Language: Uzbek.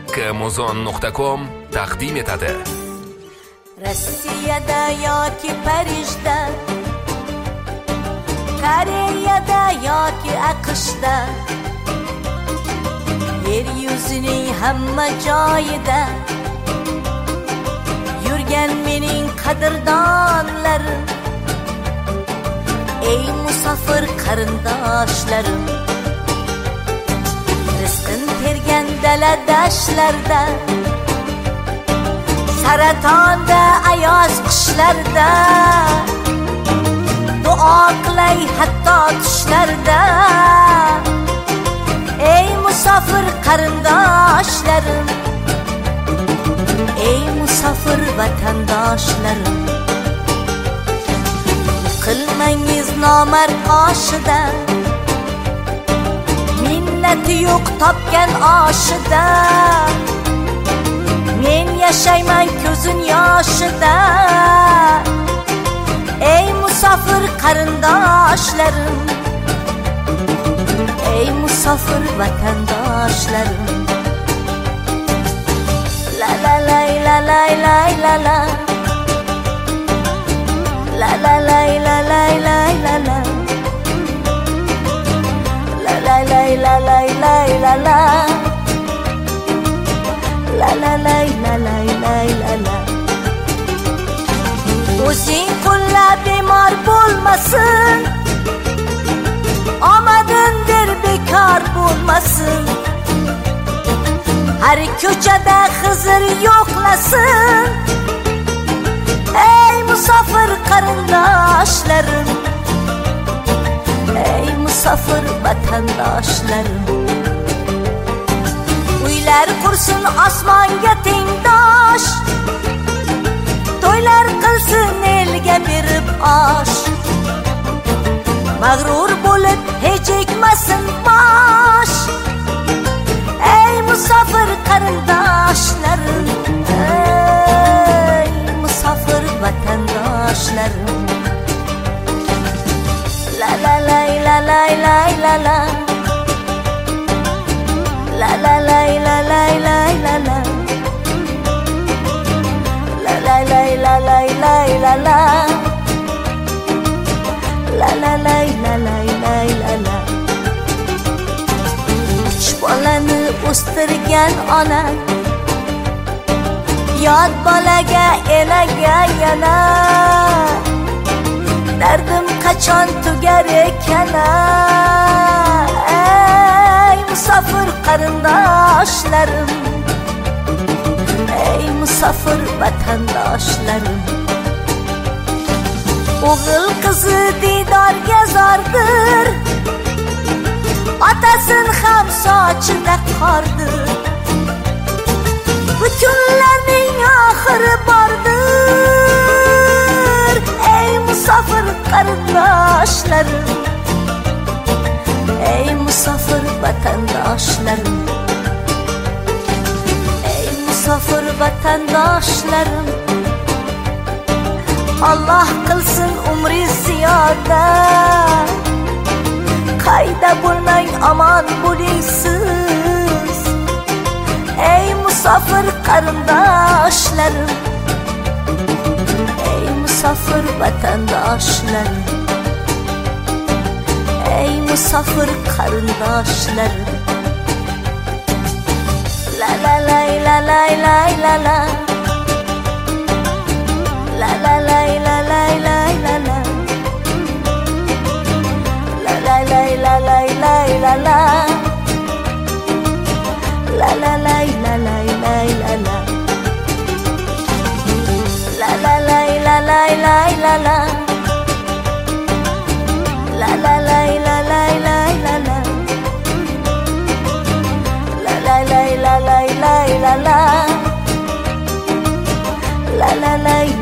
kmuzon.com taqdim etadi. Rossiyada yoki Parijda, Koreyada yoki AQShda, yer yuzining hamma joyida yurgan mening qadrdonlarim, ey musofir qarindoshlarim, rizqin tergan daladashlarda, saratonda ayoz qishlarda, duo qilay hatto tushlarda, ey musofir qarindoshlarim, ey musofir vatandoshlarim, qilmangiz nomard oshida, minnati yo'q topgan oshida, men yashayman ko'zin yoshida, ey musofir qarindoshlarim, ey musofir vatandoshlarim. La la la la la la la la, la la la la la la la la, la la la la la la la la, la la la la la la la la. O'zing qo'llab bemor bo'lmasin, omadin der bekor bo'lmasin, har ko'chada Xizr yo'qlasin, ey musofir qarindoshlarim, ey musofir vatandoshlarim. Uylar qursin osmonga tengdosh, to'ylar qilsin elga berib osh, mag'rur bo'lib hech egmasin bosh, ey musofir qarindoshlarim, ey musofir vatandoshlarim. La la la la la la la la, la la la la la la la la, la la la la la la la la, la la la la la la la la. Uch bolani o'stirgan ona, yod bolaga enaga yana, dardim qachon tugar ekan, ey musofir qarindoshlarim, ey musofir vatandoshlarim. O'g'il qizi diydorga zordir, otasin ham sochida qordir, bu kunlarning oxiri bordir, ey musofir qarindoshlarim, ey musofir vatandoshlarim, ey musofir vatandoshlarim. Alloh qilsin umringiz ziyoda, qayda bo'lmang omon bo'ling siz, ey musofir qarindoshlarim, ey musofir vatandoshlarim, ey musofir qarindoshlarim. La la la la la la la la, la la la la la la la la, la la la la la la la la, la la la la la la la la, la la la la la la la la, la la la la la la la la, la la la la la la la la, la la la